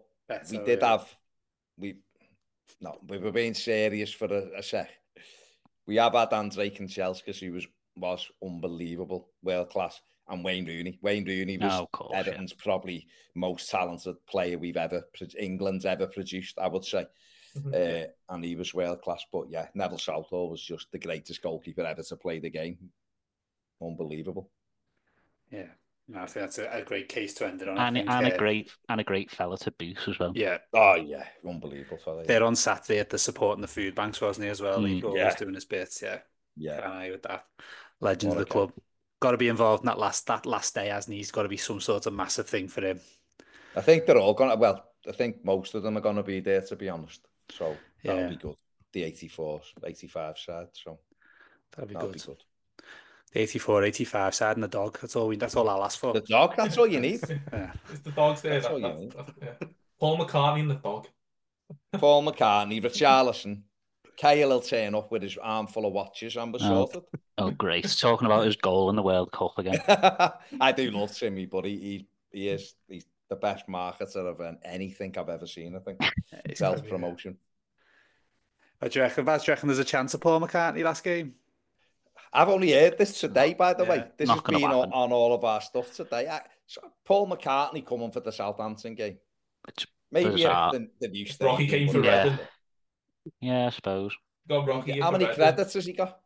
we were being serious for a sec. We have had Andrei Kanchelskis, who was unbelievable, world class, and Wayne Rooney. Wayne Rooney was of course, Everton's probably most talented player England's ever produced, I would say. And he was world class. But yeah, Neville Southall was just the greatest goalkeeper ever to play the game. Unbelievable. Yeah, no, I think that's a great case to end it on. And a great fella to boot as well. Yeah. Oh yeah, unbelievable fella. They're on Saturday at the supporting the food banks, wasn't he, as well? He always doing his bits. Yeah. Yeah. Can't argue with that. Legend of the club. Got to be involved in that last day, hasn't he? He's got to be some sort of massive thing for him. I think they're all going to, well, I think most of them are going to be there, to be honest. So that'll be good. The 84, 85 side. So that'll be good. The 84, 85 side and the dog. That's all I'll ask for. The dog, that's all you need. It's the dog's there. That's all you need. Paul McCartney and the dog. Paul McCartney, Richarlison. Kyle will turn up with his armful of watches and we're sorted. Oh, great. Talking about his goal in the World Cup again. I do love Timmy, but he's the best marketer of anything I've ever seen, I think. Self-promotion. Do you reckon there's a chance of Paul McCartney last game? I've only heard this today, by the way. This has been on all of our stuff today. Paul McCartney coming for the Southampton game. Maybe if the new stadium. Rocky came for Reading. Yeah, I suppose. Got Rocky. How many credits has he got?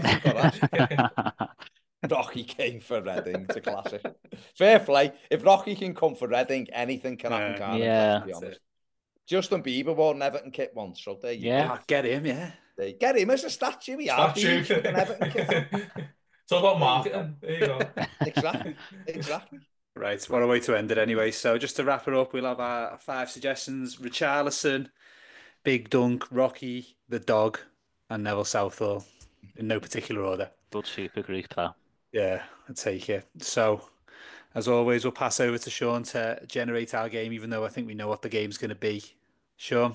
Rocky came for Reading. It's a classic. Fair play. If Rocky can come for Reading, anything can happen, can't it? Let's be honest. Justin Bieber wore an Everton kit once, so there you go. Get him, yeah. Get him as a statue. An Everton kit. It's all about marketing. There you go. Exactly. Right, what a way to end it anyway. So just to wrap it up, we'll have our 5 suggestions. Richarlison, Big Dunk, Rocky, the dog, and Neville Southall, in no particular order. Good super group, that. Yeah, I'll take it. So, as always, we'll pass over to Sean to generate our game, even though I think we know what the game's going to be. Sean?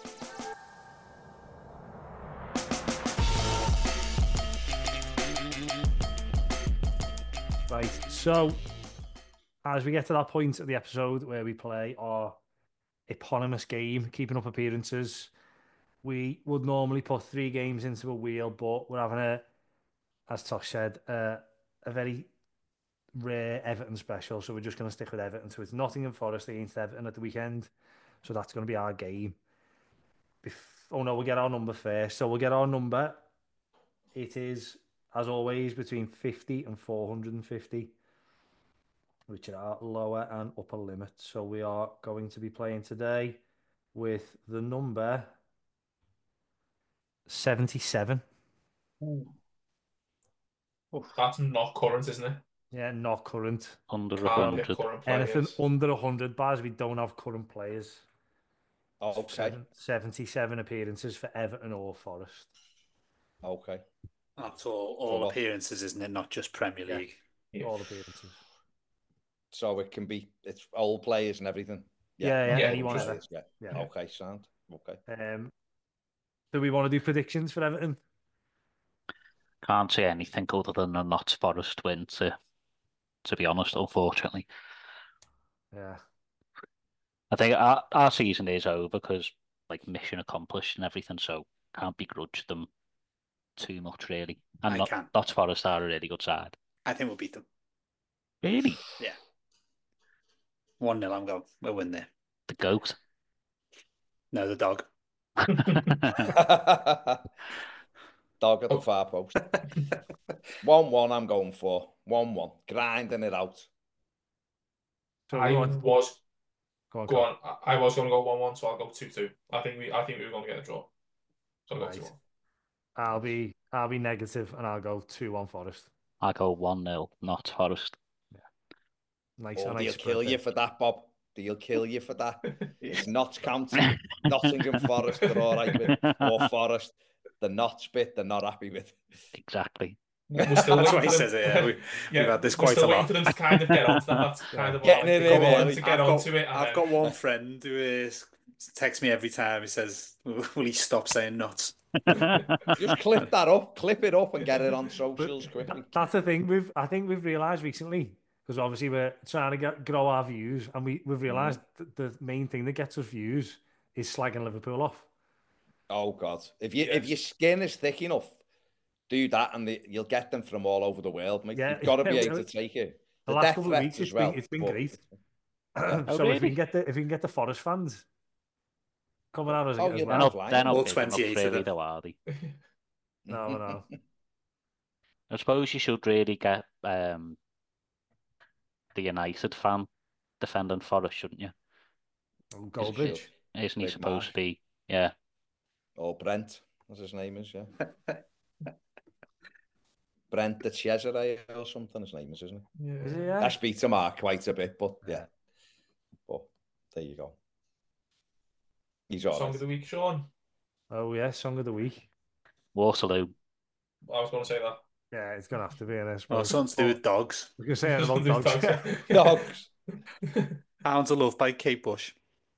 Right, so as we get to that point of the episode where we play our eponymous game, keeping up appearances, we would normally put 3 games into a wheel, but we're having as Tosh said, a very rare Everton special, so we're just going to stick with Everton. So it's Nottingham Forest against Everton at the weekend, so that's going to be our game. We'll get our number first. So we'll get our number. It is, as always, between 50 and 450, which are our lower and upper limits. So we are going to be playing today with the number 77. That's not current, isn't it? Yeah, not current. Under 100. Anything under 100 bars, we don't have current players. Okay. 77 appearances for Everton or Forest. Okay. That's all appearances, isn't it? Not just Premier League. Yeah. All appearances. So it's old players and everything. Yeah, anyone ever. Yeah. Okay, sound. Okay. Do we want to do predictions for Everton? Can't say anything other than a Notts Forest win, to be honest, unfortunately. Yeah. I think our season is over because, mission accomplished and everything, so can't begrudge them too much, really. And Notts Forest are a really good side. I think we'll beat them. Really? Yeah. 1-0, I'm going. We'll win there. The goat? No, the dog. Dog at the far post. 1-1 I'm going for. 1-1. Grinding it out. So I was going to go 1-1, so I'll go 2-2. I think we were going to get a draw. So I'll go 2-1. I'll be negative and I'll go 2-1 Forest. I'll go 1-0, not Forest. Yeah. Nice. They'll kill you for that, Bob. They'll kill you for that. It's Notts County, Nottingham Forest, they're all right with. Or Forest. The Notts bit, they're not happy with. Exactly. That's why he says it. Yeah, we've had this quite a lot. We're still waiting for them to kind of get onto that. That's kind of getting it in. To get onto it. I've got one friend who texts me every time. He says, "Will he stop saying nuts?" Just clip it up, and get it on socials quickly. That's the thing. I think we've realised recently, because obviously we're trying to grow our views, and we've realised that the main thing that gets us views is slagging Liverpool off. Oh God! If your skin is thick enough, do that, and you'll get them from all over the world. Mate. You've got to be able to take it. The The last death couple of threats weeks, as well, it's been but- great. Yeah. Oh, So if we really? can get the Forest fans coming out as Oh, as you're well. not They're lying. not All big enough 28 of really, them. though, are they? No. I suppose you should really get the United fan defending Forest, shouldn't you? Goldbridge. Isn't he Big supposed Mark. to be? Yeah. Or Brent, as his name is, yeah. Brent the Cesare or something, his name is, isn't it? Is it, Yeah. yeah? I speak to Mark quite a bit, but yeah. But there you go. He's all Song right. of the week, Sean. Oh, yeah, Song of the Week. Waterloo. I was going to say that. Yeah, it's going to have to be in this. Well, something to do with dogs. I was going to say about dogs. Dogs. Hounds of Love by Kate Bush.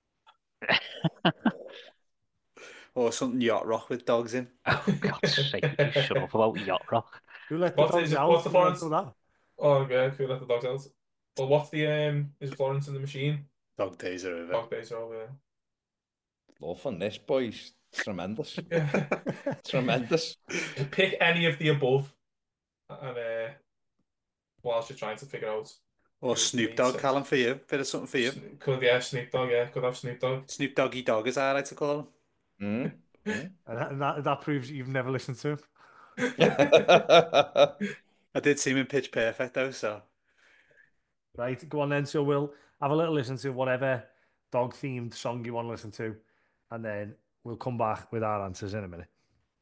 Or something yacht rock with dogs in. Oh, God's sake, would you shut up about Yacht Rock? Who let the What's dogs it- out? what's the Who let Florence? that? Oh, yeah, could let the dogs out. Well, what's the is Florence in the Machine? Dog days are over. Dog days are over. Love on this, boys. Tremendous. Yeah. Tremendous. Just pick any of the above, and whilst you're trying to figure out. Or Snoop Dogg, Callum, for you. Bit of something for you. Could Snoop Dogg, yeah, could have Snoop Dogg. Snoop Doggy Dogg, as I like to call him. And that proves you've never listened to him. I did see him in Pitch Perfect, though, so. Right, go on then. So we'll have a little listen to whatever dog-themed song you want to listen to, and then we'll come back with our answers in a minute.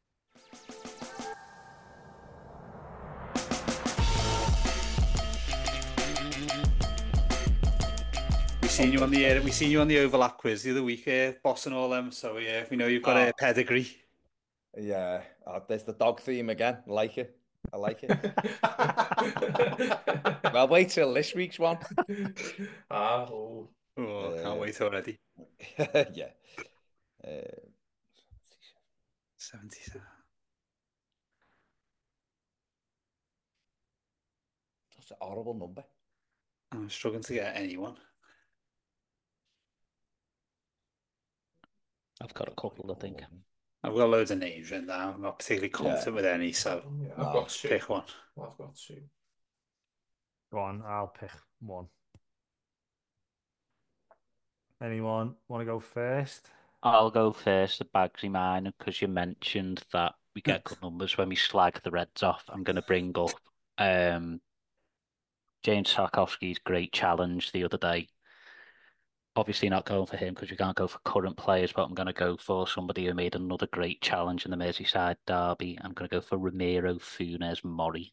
We seen you on the overlap quiz the other week, boss and all them. So yeah, we know you've got a pedigree. Yeah, there's the dog theme again. I like it. Well, wait till this week's one. Oh, can't wait already. Yeah. 77. That's a horrible number. I'm struggling to get anyone. I've got a couple, I think. I've got loads of names written down. I'm not particularly confident with any, so I've got two. pick one. I've got two. Go on, I'll pick one. Anyone want to go first? I'll go first, the Bagsy mine, because you mentioned that we get good numbers when we slag the Reds off. I'm going to bring up James Tarkowski's great challenge the other day. Obviously not going for him because we can't go for current players, but I'm going to go for somebody who made another great challenge in the Merseyside derby. I'm going to go for Ramiro Funes Mori.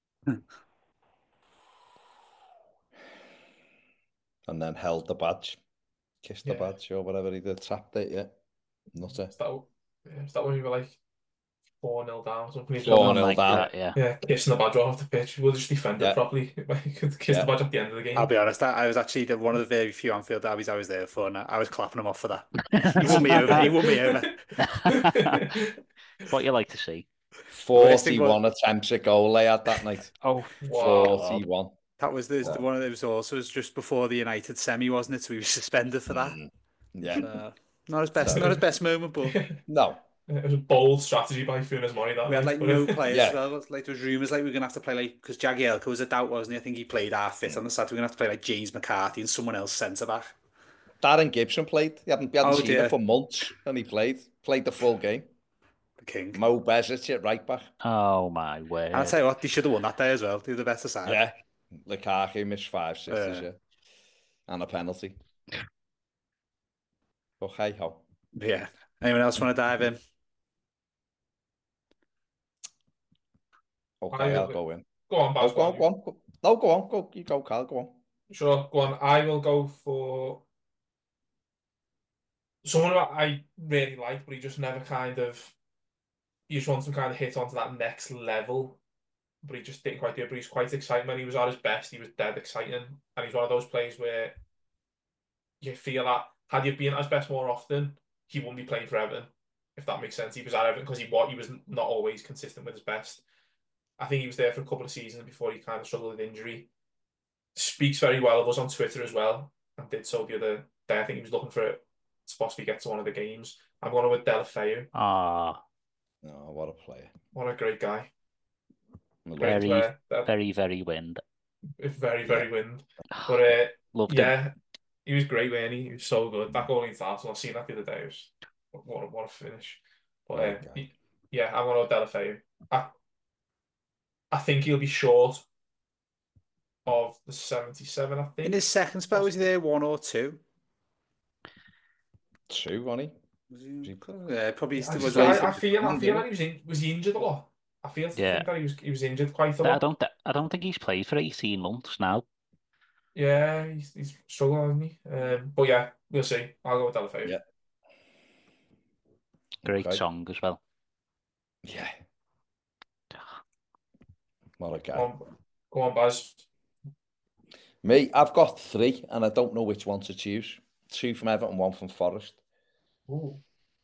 And then held the badge. Kissed the badge or whatever he did. Tapped it, yeah. Nutter. Is that when we were like 4-0 down or something? 4-0 down. Yeah, kissing the badge off the pitch. We'll just defend it properly. Kiss the badge at the end of the game. I'll be honest, I was actually one of the very few Anfield derbies I was there for, and I was clapping him off for that. He won me over. He won me over. What you like to see? 41 attempts at goal they had that night. Oh, wow. 41. That was the one of those also just before the United semi, wasn't it? So he was suspended for that. Yeah. So, not his best moment, but no. It was a bold strategy by Funes Mori. That we had like no players. Yeah. Well, like there was rumours like we were gonna have to play like because Jagielka was a doubt, wasn't he? I think he played half fit on the side. We're gonna have to play like James McCarthy and someone else centre back. Darren Gibson played. He hadn't seen it for months, and he played the full game. The king. Mo Bezic at right back. Oh my word! And I'll tell you what, they should have won that day as well. They were the better side. Yeah, Lukaku missed 5-6 yeah, and a penalty. But hey ho. Yeah. Anyone else want to dive in? Okay, I'll go in. Go on, Baz. Go on. No, go on. Go. You go, Carl. Go on. Sure, go on. I will go for someone who I really like, but he just never you just want him kind of hit onto that next level, but he just didn't quite do it. But he's quite exciting. When he was at his best, he was dead exciting. And he's one of those players where you feel that had he been at his best more often, he wouldn't be playing for Everton, if that makes sense. He was at Everton because he was not always consistent with his best. I think he was there for a couple of seasons before he kind of struggled with injury. Speaks very well of us on Twitter as well, and did so the other day. I think he was looking for it to possibly get to one of the games. I'm going with Deulofeu. Ah, oh, what a player! What a great guy. Very, very wind. very, very wind. But Loved him. yeah, he was great, wasn't he? He was so good. That goal against Arsenal, I seen that the other day. It was what a finish. But Okay. yeah, I'm going to Deulofeu. I think he'll be short of the 77. I think In his second spell, was he there 1 or 2? 2, wasn't Yeah, probably. I, Was I feel like was he injured a lot? I feel Yeah. think that he was injured quite a I lot. don't think he's played for 18 months now. Yeah, he's struggling, hasn't he? But yeah, we'll see. I'll go with Deulofeu. Yeah. Great Okay. song as well. Yeah. What a guy. Go on, Baz. Me, I've got 3, and I don't know which one to choose. 2 from Everton, 1 from Forest. Ooh.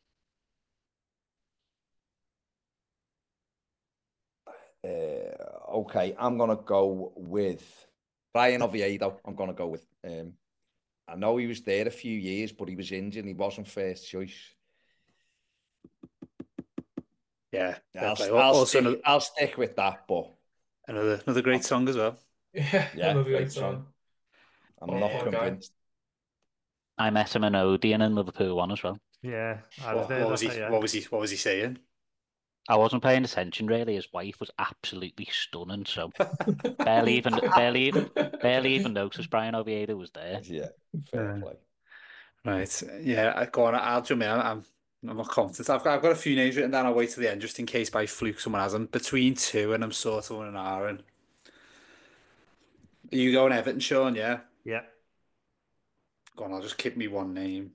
Okay, I'm going to go with Brian Oviedo. I'm going to go with. I know he was there a few years, but he was injured and he wasn't first choice. Yeah, I'll stick with that, but another great song as well. Yeah, another great song. I'm not convinced. I met him in Odeon in Liverpool one as well. Yeah, What was he saying? I wasn't paying attention really. His wife was absolutely stunning, so barely even noticed Brian Oviedo was there. Yeah, fair play. Right, yeah, go on. I'll jump in. I'm not confident. I've got a few names written down. I'll wait till the end just in case by fluke someone has them. Between 2 and I'm sort of an Aaron. Are you going Everton, Sean? Yeah. Yeah. Go on. I'll just keep me one name.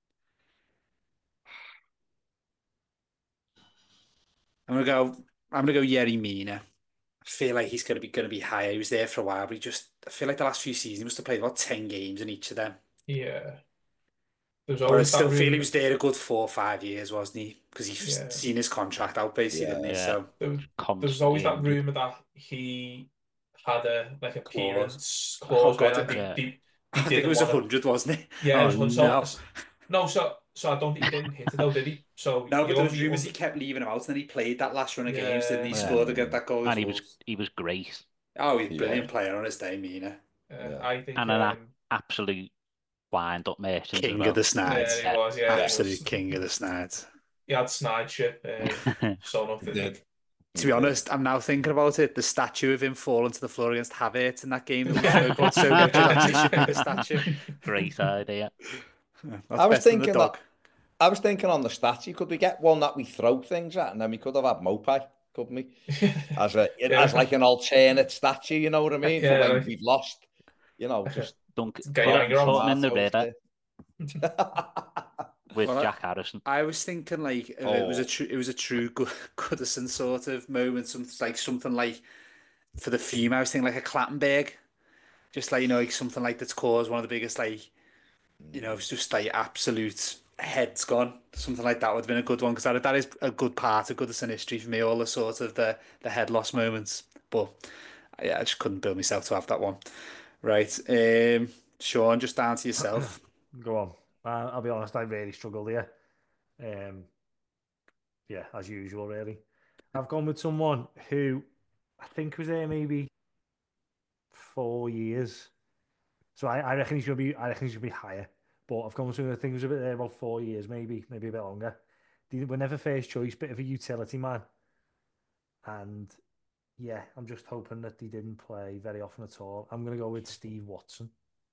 I'm gonna go Yerry Mina. I feel like he's gonna be higher. He was there for a while, but I feel like the last few seasons he must have played about 10 games in each of them. Yeah. But I still feel he was there a good 4 or 5 years, wasn't he? Because he's seen his contract out basically, didn't he? So there's always that rumour that he had a appearance clause. Where I think it was 100, wasn't it? Yeah, it was 100. No, so I don't think he didn't hit it though, did he? So no, but there was rumours he kept leaving him out, and then he played that last run of games, didn't he? Scored to get that goal. And he was great. Oh, he's a brilliant player on his day, Mina. I think and an absolute wind-up merchant. King of the Snides. Yeah, he was. Yeah, absolute king of the Snides. He had Snideship. So nothing. To be honest, I'm now thinking about it. The statue of him falling to the floor against Havertz in that game that we spoke about so much. The statue. Great idea. I was thinking on the statue, could we get one that we throw things at, and then we could have had Mopai, couldn't we? As like an alternate statue, you know what I mean? For when we've lost, just put him in the river. With Jack Harrison. I was thinking like it was a true Goodison sort of moment, something like for the theme. I was thinking like a Clattenburg, just like like something like that's caused one of the biggest it's just like absolute heads gone. Something like that would have been a good one because that is a good part of Goodison history for me. All the sort of the head loss moments, but yeah, I just couldn't build myself to have that one. Right, Sean, just down to yourself. Go on. I'll be honest, I really struggled here. Yeah, as usual, really. I've gone with someone who I think was there maybe 4 years. So I reckon he should be higher. But I've gone with someone I think was a bit there about 4 years, maybe a bit longer. They were never first choice, bit of a utility man. And yeah, I'm just hoping that he didn't play very often at all. I'm going to go with Steve Watson.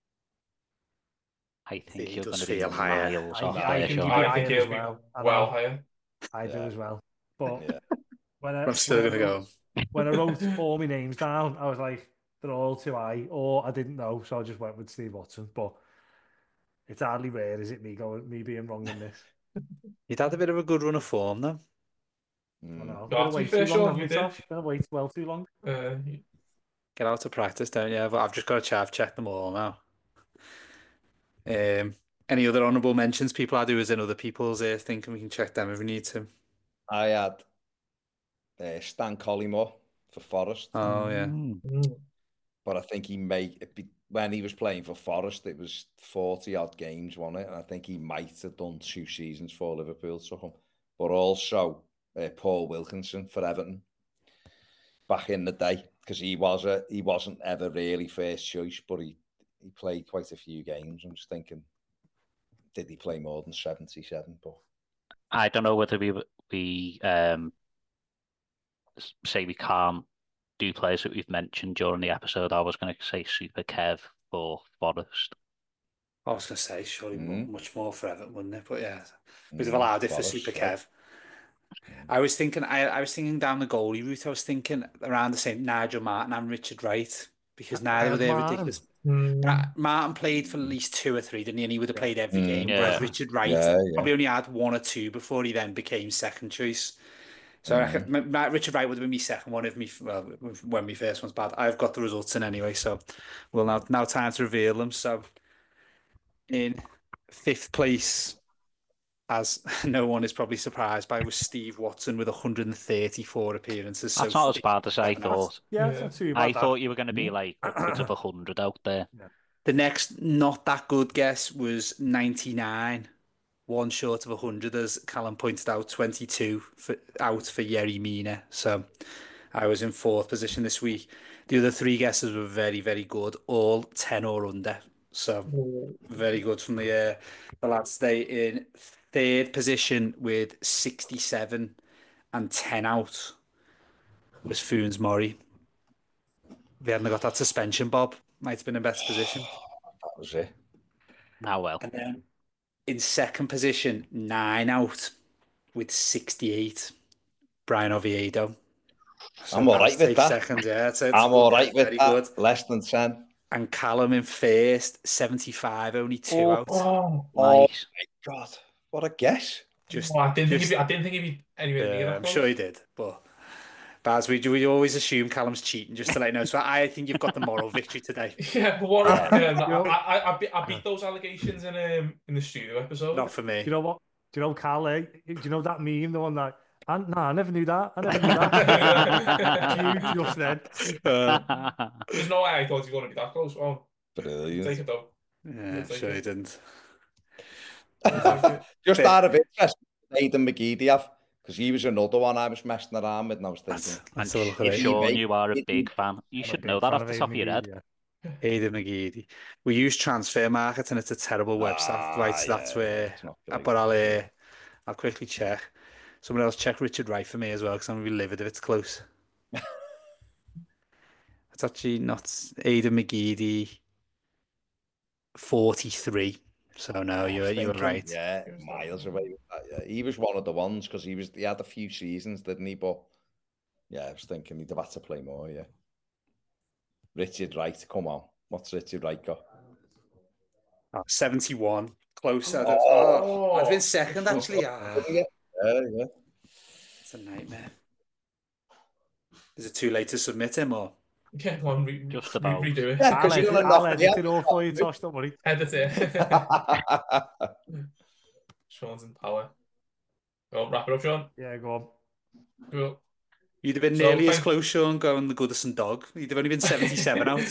I think he does feel higher. I think he'll be well higher. I do as well. But I'm still going to go. When I wrote all my names down, I was like, they're all too high, or I didn't know, so I just went with Steve Watson. But it's hardly rare, is it, me being wrong in this? You'd had a bit of a good run of form, though. I know. Gonna wait well too long. Get out to practice, don't you? But I've just got to check them all now. Any other honourable mentions people had who was in other people's thinking we can check them if we need to? I had Stan Collymore for Forest. Oh, yeah. But I think when he was playing for Forest, it was 40-odd games, wasn't it? And I think he might have done 2 seasons for Liverpool, took him. But also Paul Wilkinson for Everton back in the day. because he wasn't ever really first choice, but he played quite a few games. I'm just thinking, did he play more than 77? But I don't know whether we say we can't do players that we've mentioned during the episode. I was going to say Super Kev for Forest. I was going to say, surely much more for Everton, wouldn't it? But yeah, we'd have Mm, allowed it for Forest, Super yeah. Kev. I was thinking down the goalie route. I was thinking around the same Nigel Martin and Richard Wright, because neither were they ridiculous. Martin played for at least 2 or 3, didn't he? And he would have played every game. Yeah. Whereas Richard Wright probably only had 1 or 2 before he then became second choice. So I reckon Richard Wright would have been my second one when my first one's bad. I've got the results in anyway, so we'll now time to reveal them. So in 5th place, as no one is probably surprised by, was Steve Watson with 134 appearances. That's so not as bad as I thought. Yeah, it's not too bad. I thought you were going to be like upwards of 100 out there. The next not that good guess was 99. 1 short of 100, as Callum pointed out, 22 out for Yerry Mina. So I was in 4th position this week. The other 3 guesses were very, very good, all 10 or under. So very good from the lads today. In 3rd position with 67 and 10 out was Foons Murray. If he hadn't got that suspension, Bob might have been in a better position. That was it. Ah, well. And then in 2nd position, 9 out with 68, Brian Oviedo. So I'm all right with that. Second, yeah. I'm all right with very that. Good. Less than 10. And Callum in 1st, 75, only 2 out. Oh Nice. my God. What a guess. I didn't think he'd be anywhere near that. I'm sure he did, but Baz, we always assume Callum's cheating, just to let you know. So I think you've got the moral victory today. Yeah, but what? I beat those allegations in the studio episode. Not for me. Do you know what? Do you know Carl? Do you know that meme, the one that? I never knew that. You just then. There's no way I thought he was going to be that close. Oh, brilliant. Take it though. Yeah, sure he didn't. Just out of interest, Aidan McGeady, because he was another one I was messing around with, and I was thinking. Sean, you are a big fan. You should know that off the top of your head. Aidan McGeady. We use Transfer Market, and it's a terrible website. Right, so that's where. But I'll quickly check. Someone else check Richard Wright for me as well, because I'm going to be livid if it's close. It's actually not Aidan McGeady. 43. So no, you were right. Yeah, miles away with that. Yeah, he was one of the ones because he had a few seasons, didn't he? But yeah, I was thinking he'd have had to play more. Yeah. Richard Wright, come on. What's Richard Wright got? 71. Close. I'd been second actually. Yeah. It's a nightmare. Is it too late to submit him or? Yeah, just about. Redo it. Yeah, I'll edit it all for you, Tosh, don't worry. Edit it. Sean's in power. Go on, wrap it up, Sean. Yeah, go on. Cool. You'd have been nearly as close, Sean, going the Goodison dog. You'd have only been 77 out.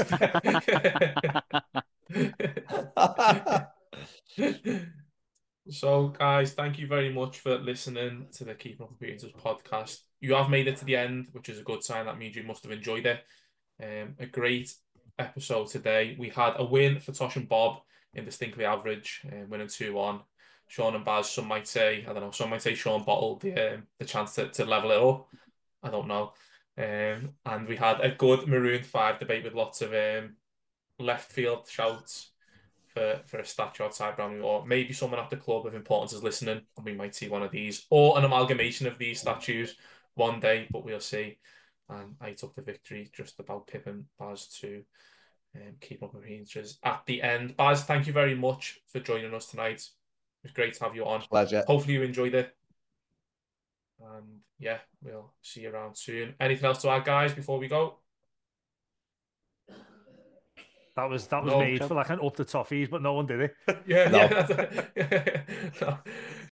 So, guys, thank you very much for listening to the Keeping Up Appearances podcast. You have made it to the end, which is a good sign. That means you must have enjoyed it. A great episode today. We had a win for Tosh and Bob in distinctly average, winning 2-1. Sean and Baz, some might say Sean bottled the chance to level it up. I don't know. And we had a good Maroon 5 debate with lots of left field shouts for a statue outside Brownlee, or maybe someone at the club of importance is listening and we might see one of these, or an amalgamation of these statues one day, but we'll see. And I took the victory just about pipping Baz to keep up appearances at the end. Baz, thank you very much for joining us tonight. It was great to have you on. Pleasure. Hopefully you enjoyed it. And yeah, we'll see you around soon. Anything else to add, guys, before we go? That was made for like an up the toffees, but no one did it. Yeah. No.